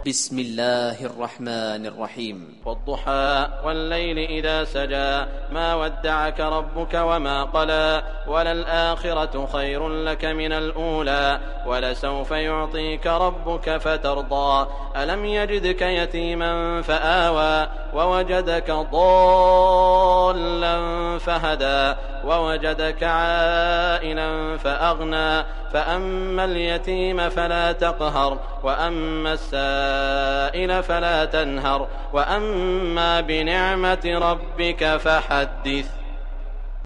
بسم الله الرحمن الرحيم. والضحى والليل إذا سجى ما ودعك ربك وما قلى وللآخرة خير لك من الأولى ولسوف يعطيك ربك فترضى ألم يجدك يتيما فآوى ووجدك ضالا فهدى ووجدك عائلا فأغنى فأما اليتيم فلا تقهر وأما السائل فلا تنهر وأما بنعمة ربك فحدث.